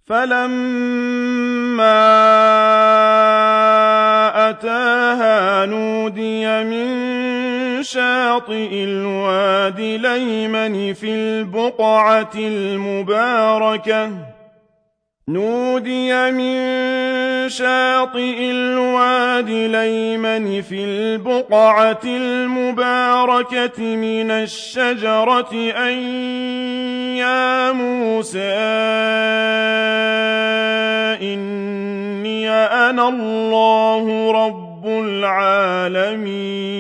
فَلَمَّا أَتَاهَا نُودِيَ مِن شَاطِئِ الْوَادِ الْأَيْمَنِ في الْبُقْعَةِ الْمُبَارَكَةِ مِنَ الشَّجَرَةِ أَن يَا مُوسَىٰ إِنِّي أَنَا اللَّهُ رَبُّ الْعَالَمِينَ